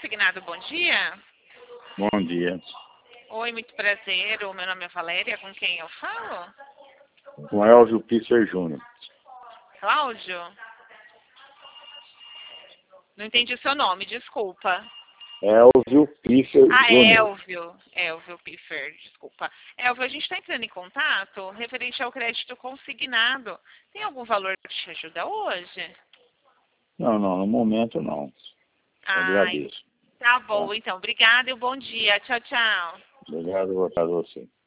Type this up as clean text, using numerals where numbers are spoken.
Consignado, bom dia. Bom dia. Oi, muito prazer. O meu nome é Valéria, com quem eu falo? Com Elvio Pisser Júnior. Cláudio? Não entendi o seu nome, desculpa. Elvio Pisser Júnior. Elvio Piffer, desculpa. Elvio, a gente está entrando em contato referente ao crédito consignado. Tem algum valor que te ajuda hoje? Não, no momento não. Ai, Agradeço. tá bom, Tá? então. Obrigada e um bom dia. Tchau, tchau. Obrigado, boa tarde a você.